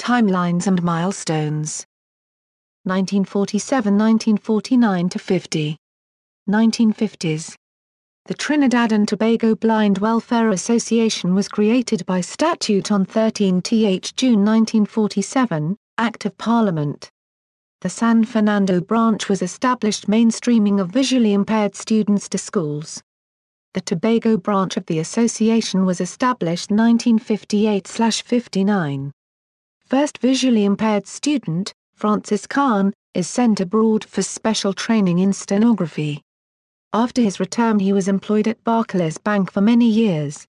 Timelines and milestones. 1947–1949–50. 1950s. The Trinidad and Tobago Blind Welfare Association was created by statute on 13th June 1947, Act of Parliament. The San Fernando branch was established mainstreaming of visually impaired students to schools. The Tobago branch of the association was established 1958–59. First visually impaired student, Francis Khan, is sent abroad for special training in stenography. After his return he was employed at Barclays Bank for many years.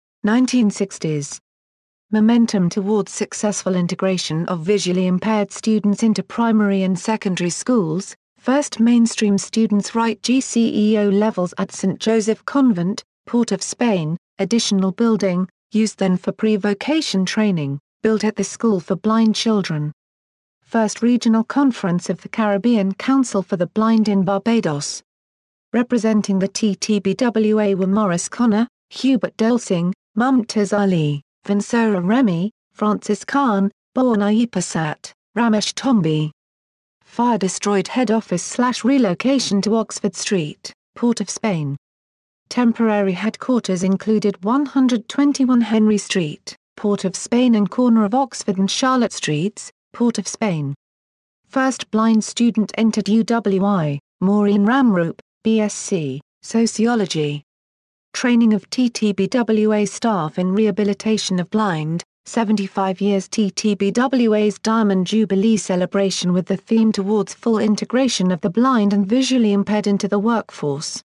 1960s. Momentum towards successful integration of visually impaired students into primary and secondary schools. First mainstream students write GCE O-levels at St. Joseph Convent, Port of Spain. Additional building, used then for pre-vocation training, built at the School for Blind Children. First regional conference of the Caribbean Council for the Blind in Barbados. Representing the TTBWA were Maurice Connor, Hubert Dolsing, Mumtaz Ali, Vincera Remy, Francis Khan, Borna Pasat, Ramesh Tombi. Fire destroyed head office/relocation to Oxford Street, Port of Spain. Temporary headquarters included 121 Henry Street, Port of Spain and corner of Oxford and Charlotte Streets, Port of Spain. First blind student entered UWI, Maureen Ramroop, BSc, Sociology. Training of TTBWA staff in rehabilitation of blind. 75 years TTBWA's Diamond Jubilee celebration with the theme towards full integration of the blind and visually impaired into the workforce.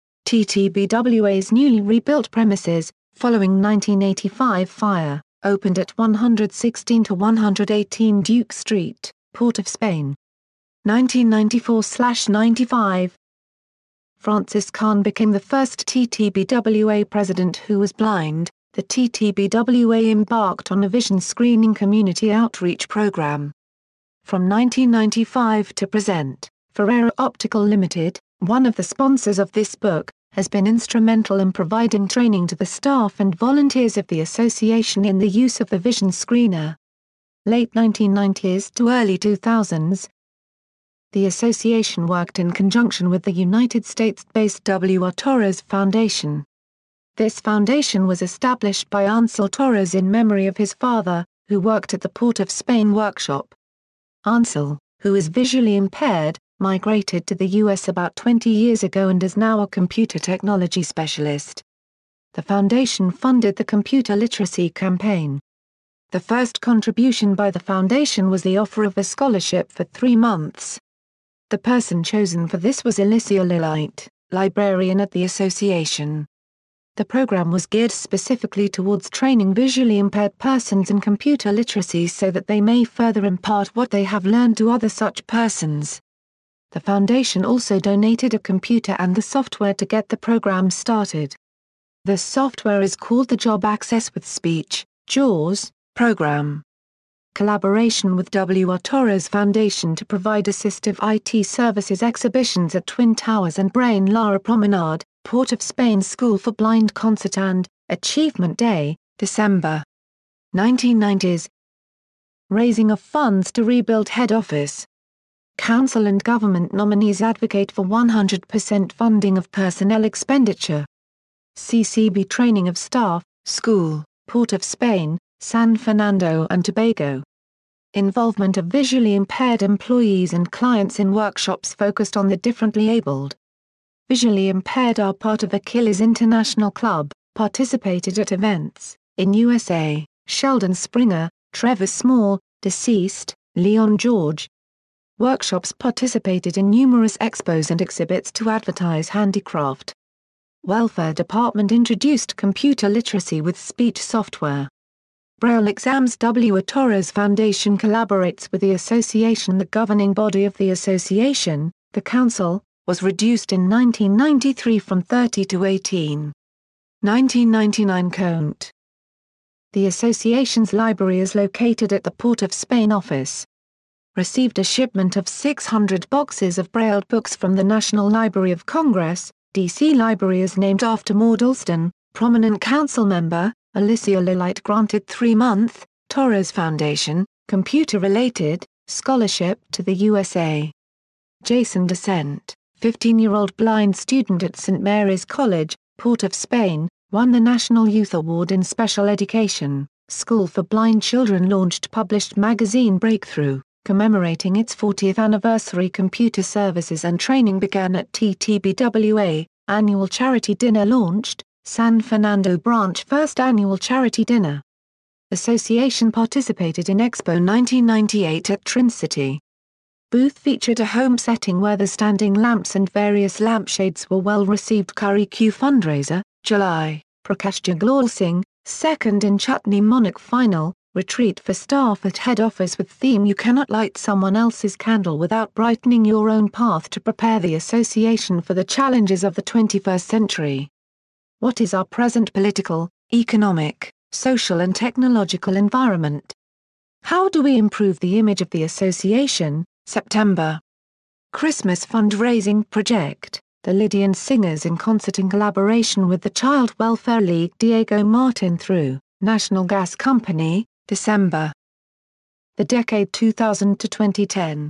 TTBWA's newly rebuilt premises, following 1985 fire, opened at 116–118 Duke Street, Port of Spain. 1994–95. Francis Khan became the first TTBWA president who was blind. The TTBWA embarked on a vision screening community outreach program. From 1995 to present, Ferreira Optical Limited, one of the sponsors of this book, has been instrumental in providing training to the staff and volunteers of the association in the use of the vision screener. Late 1990s to early 2000s. The association worked in conjunction with the United States-based W. R. Torres Foundation. This foundation was established by Ansel Torres in memory of his father, who worked at the Port of Spain workshop. Ansel, who is visually impaired, migrated to the U.S. about 20 years ago and is now a computer technology specialist. The foundation funded the computer literacy campaign. The first contribution by the foundation was the offer of a scholarship for 3 months. The person chosen for this was Alicia Lillite, librarian at the association. The program was geared specifically towards training visually impaired persons in computer literacy so that they may further impart what they have learned to other such persons. The foundation also donated a computer and the software to get the program started. The software is called the Job Access with Speech, JAWS, program. Collaboration with W. R. Torres Foundation to provide assistive IT services exhibitions at Twin Towers and Brain Lara Promenade, Port of Spain School for Blind Concert and Achievement Day, December. 1990s. Raising of funds to rebuild head office. Council and government nominees advocate for 100% funding of personnel expenditure. CCB training of staff, school, Port of Spain, San Fernando and Tobago. Involvement of visually impaired employees and clients in workshops focused on the differently abled. Visually impaired are part of Achilles International Club, participated at events, in USA, Sheldon Springer, Trevor Small, deceased, Leon George. Workshops participated in numerous expos and exhibits to advertise handicraft. Welfare Department introduced computer literacy with speech software. Braille exams. W. R. Torres Foundation collaborates with the association. The governing body of the association, the Council, was reduced in 1993 from 30 to 18. 1999 count. The association's library is located at the Port of Spain office. Received a shipment of 600 boxes of brailled books from the National Library of Congress. DC Library is named after Maud Alston, prominent council member. Alicia Lillite granted 3-month, Torres Foundation, computer-related, scholarship to the USA. Jason Descent, 15-year-old blind student at St. Mary's College, Port of Spain, won the National Youth Award in Special Education. School for Blind Children launched published magazine Breakthrough, commemorating its 40th anniversary. Computer services and training began at TTBWA. Annual charity dinner launched, San Fernando branch first annual charity dinner. Association participated in Expo 1998 at Trincity. Booth featured a home setting where the standing lamps and various lampshades were well received. Curry Q fundraiser, July, Prakash Jaglal Singh, second in Chutney Monarch final, retreat for staff at head office with theme You cannot light someone else's candle without brightening your own path to prepare the association for the challenges of the 21st century. What is our present political, economic, social and technological environment? How do we improve the image of the association? September. Christmas fundraising project, the Lydian Singers in concert in collaboration with the Child Welfare League. Diego Martin through, National Gas Company, December. The decade 2000 to 2010.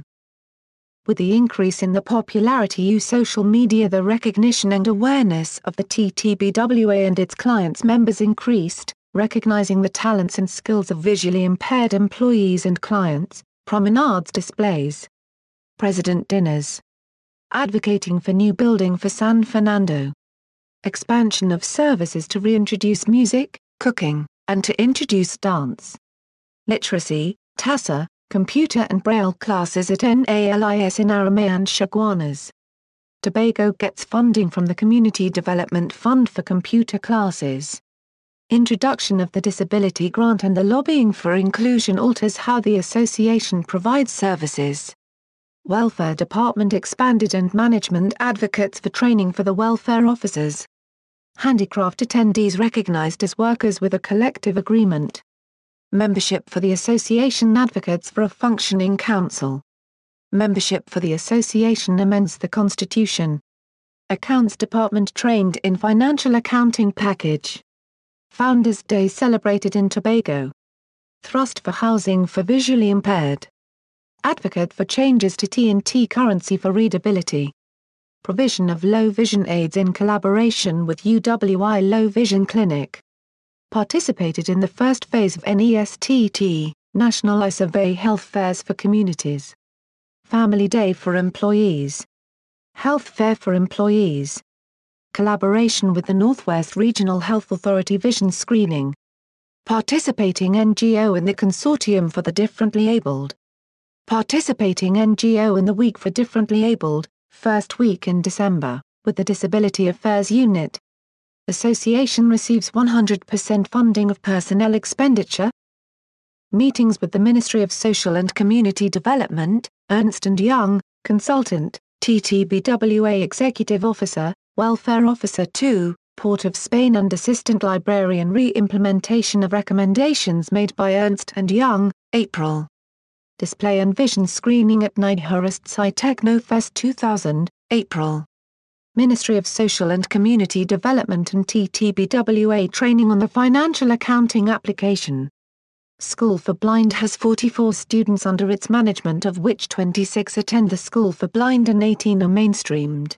With the increase in the popularity of social media, the recognition and awareness of the TTBWA and its clients' members increased, recognizing the talents and skills of visually impaired employees and clients, promenades displays, president dinners, advocating for new building for San Fernando, expansion of services to reintroduce music, cooking, and to introduce dance, literacy, TASA, computer and braille classes at NALIS in Arame and Chaguanas. Tobago gets funding from the Community Development Fund for computer classes. Introduction of the Disability Grant and the lobbying for inclusion alters how the association provides services. Welfare Department expanded and management advocates for training for the welfare officers. Handicraft attendees recognized as workers with a collective agreement. Membership for the association advocates for a functioning council. Membership for the association amends the Constitution. Accounts Department trained in financial accounting package. Founders' Day celebrated in Tobago. Thrust for housing for visually impaired. Advocate for changes to T&T currency for readability. Provision of low vision aids in collaboration with UWI Low Vision Clinic. Participated in the first phase of NESTT, National Eye Survey Health Fairs for Communities. Family Day for Employees. Health Fair for Employees. Collaboration with the Northwest Regional Health Authority Vision Screening. Participating NGO in the Consortium for the Differently Abled. Participating NGO in the Week for Differently Abled, first week in December, with the Disability Affairs Unit. Association receives 100% funding of personnel expenditure. Meetings with the Ministry of Social and Community Development, Ernst & Young, Consultant, TTBWA Executive Officer, Welfare Officer 2, Port of Spain and Assistant Librarian. Re-implementation of recommendations made by Ernst & Young, April. Display and vision screening at Nidhurst Sci Technofest 2000, April. Ministry of Social and Community Development and TTBWA training on the financial accounting application. School for Blind has 44 students under its management, of which 26 attend the School for Blind and 18 are mainstreamed.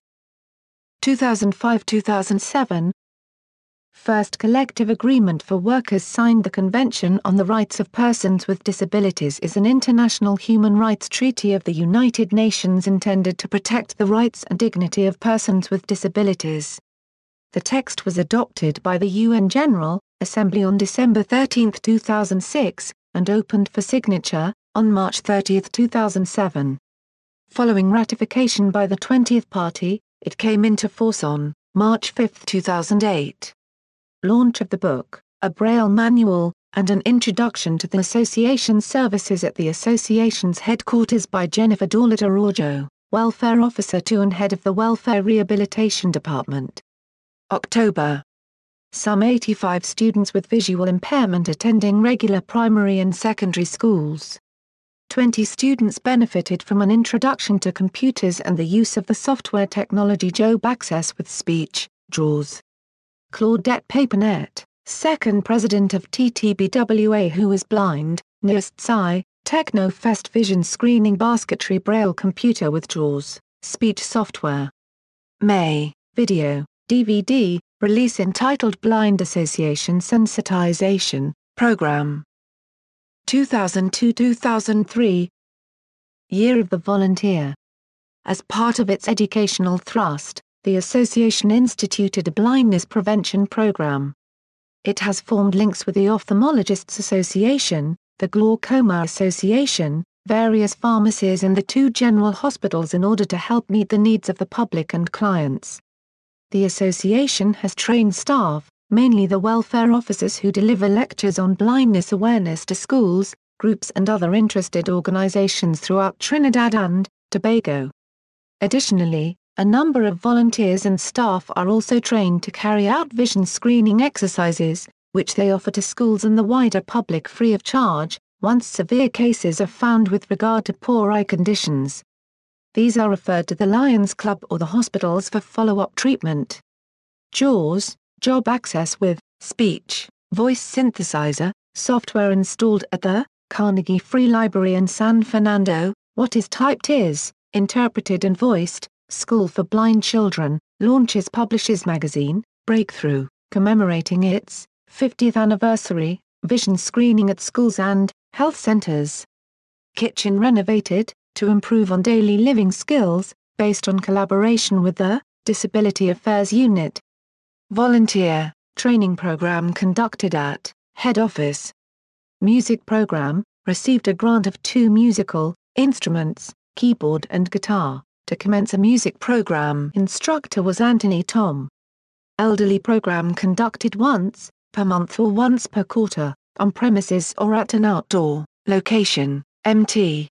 2005-2007. First collective agreement for workers signed. The Convention on the Rights of Persons with Disabilities is an international human rights treaty of the United Nations intended to protect the rights and dignity of persons with disabilities. The text was adopted by the UN General Assembly on December 13, 2006, and opened for signature on March 30, 2007. Following ratification by the 20th Party, it came into force on March 5, 2008. Launch of the book, a Braille manual, and an introduction to the association's services at the association's headquarters by Jennifer Dauletta Araujo, Welfare Officer 2 and Head of the Welfare Rehabilitation Department. October. Some 85 students with visual impairment attending regular primary and secondary schools. 20 students benefited from an introduction to computers and the use of the software technology Job Access with Speech, JAWS. Claudette Papinet, second president of TTBWA who is blind, NIST Psi, Technofest Vision Screening Basketry Braille Computer with JAWS, Speech Software. May, Video, DVD, release entitled Blind Association Sensitization, Program. 2002-2003 Year of the Volunteer. As part of its educational thrust, the association instituted a blindness prevention program. It has formed links with the Ophthalmologists Association, the Glaucoma Association, various pharmacies and the 2 general hospitals in order to help meet the needs of the public and clients. The association has trained staff, mainly the welfare officers who deliver lectures on blindness awareness to schools, groups and other interested organizations throughout Trinidad and Tobago. Additionally, a number of volunteers and staff are also trained to carry out vision screening exercises, which they offer to schools and the wider public free of charge, once severe cases are found with regard to poor eye conditions. These are referred to the Lions Club or the hospitals for follow-up treatment. JAWS, Job Access with Speech, Voice Synthesizer, software installed at the Carnegie Free Library in San Fernando. What is Typed is Interpreted and Voiced. School for Blind Children, launches Publishers Magazine, Breakthrough, commemorating its 50th anniversary, vision screening at schools and health centers. Kitchen renovated, to improve on daily living skills, based on collaboration with the Disability Affairs Unit. Volunteer, training program conducted at Head Office. Music program, received a grant of 2 musical instruments, keyboard and guitar. To commence a music program, instructor was Anthony Tom. Elderly program conducted once per month or once per quarter, on premises or at an outdoor location, Mt.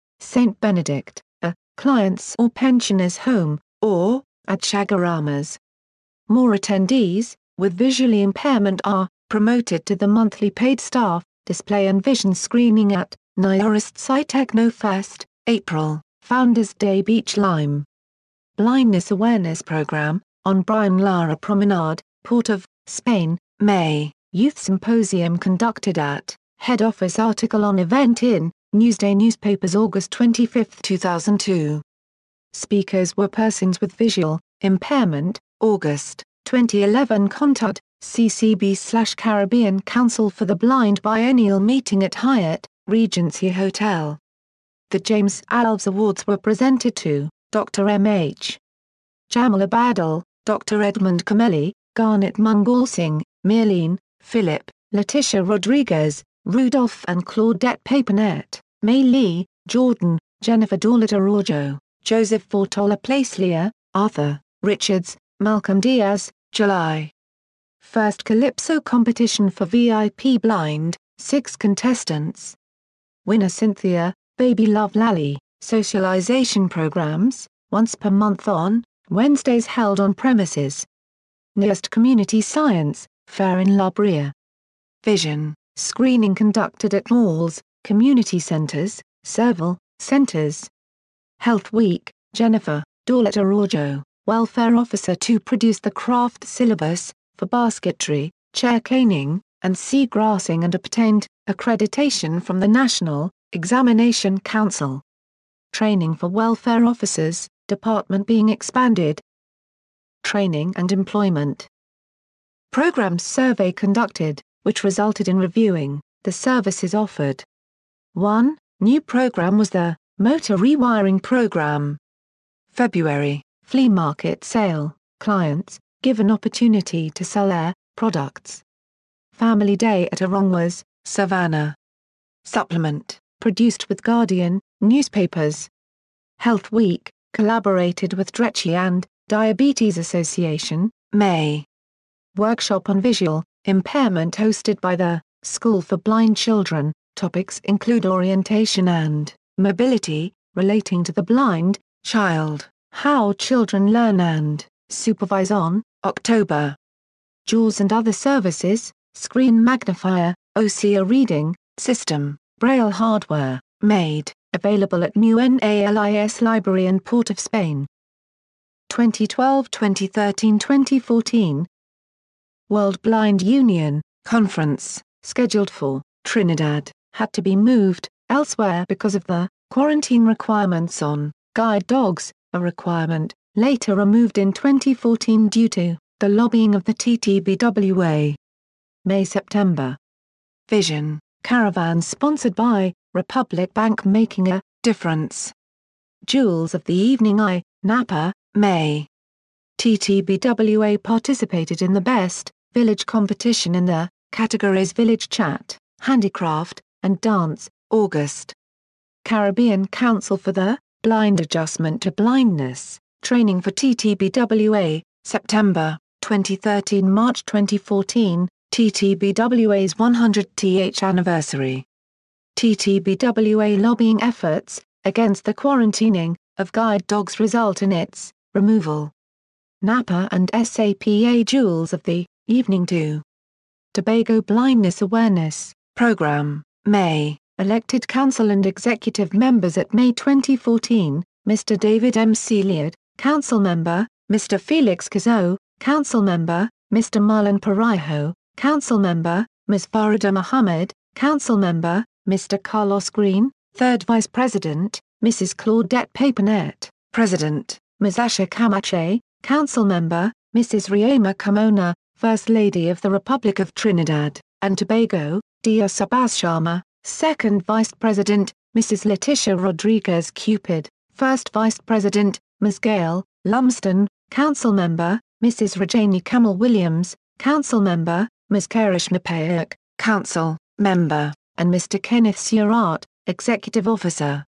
St. Benedict, a client's or pensioner's home, or at Shagaramas. More attendees, with visually impairment are promoted to the monthly paid staff, display and vision screening at Nyarist Site Technofest, April. Founders Day Beach Lime. Blindness Awareness Program, on Brian Lara Promenade, Port of Spain, May. Youth Symposium conducted at Head Office. Article on event in Newsday Newspapers August 25, 2002. Speakers were persons with visual impairment, August 2011. Contact CCB/Caribbean Council for the Blind biennial meeting at Hyatt, Regency Hotel. The James Alves Awards were presented to Dr. M.H. Jamal Abadal, Dr. Edmund Comelli, Garnet Mungalsingh, Myrline, Philip, Letitia Rodriguez, Rudolph and Claudette Papinet, May Lee, Jordan, Jennifer Dauletta-Rojo, Joseph Fortola Placelier, Arthur, Richards, Malcolm Diaz, July. First Calypso competition for VIP blind, 6 contestants. Winner Cynthia, Baby Love Lally, socialization programs, once per month on Wednesdays held on premises. NIRST Community Science, Fair in La Brea. Vision, screening conducted at malls, community centers, servile centers. Health Week, Jennifer, Dauletta-Rojo, welfare officer to produce the craft syllabus, for basketry, chair caning, and seagrassing and obtained accreditation from the National Examination Council. Training for welfare officers, department being expanded. Training and employment. Programs survey conducted, which resulted in reviewing the services offered. One new program was the Motor Rewiring Program. February, flea market sale, clients, given opportunity to sell their products. Family Day at Arongwas, Savannah. Supplement, produced with Guardian newspapers. Health Week, collaborated with Drecce and Diabetes Association, May. Workshop on visual impairment hosted by the School for Blind Children. Topics include orientation and mobility, relating to the blind child, how children learn and supervise on October. JAWS and other services, screen magnifier, OCR reading system, Braille hardware, made available at New NALIS Library in Port of Spain. 2012, 2013, 2014. World Blind Union Conference, scheduled for Trinidad, had to be moved, elsewhere because of the quarantine requirements on guide dogs, a requirement later removed in 2014 due to the lobbying of the TTBWA. May-September. Vision Caravan sponsored by Republic Bank making a difference. Jewels of the Evening Eye, Napa, May. TTBWA participated in the Best Village competition in the categories Village Chat, Handicraft, and Dance, August. Caribbean Council for the Blind Adjustment to Blindness, Training for TTBWA, September, 2013 March 2014, TTBWA's 100th anniversary. TTBWA lobbying efforts against the quarantining of guide dogs result in its removal. Napa and SAPA Jewels of the Evening 2. Tobago Blindness Awareness Program, May. Elected council and executive members at May 2014, Mr. David M. Celiard, Council Member, Mr. Felix Cazo, Council Member, Mr. Marlon Parijo, Council Member, Ms. Farida Mohammed, Council Member, Mr. Carlos Green, 3rd Vice President, Mrs. Claudette Papinet, President, Ms. Asha Camache, Council Member, Mrs. Riema Camona, First Lady of the Republic of Trinidad and Tobago, Dia Sabas Sharma, 2nd Vice President, Mrs. Letitia Rodriguez Cupid, 1st Vice President, Ms. Gail Lumsden, Council Member, Mrs. Rajani Kamal Williams, Council Member, Ms. Karishma Payak, Council Member, and Mr. Kenneth Surratt, Executive Officer.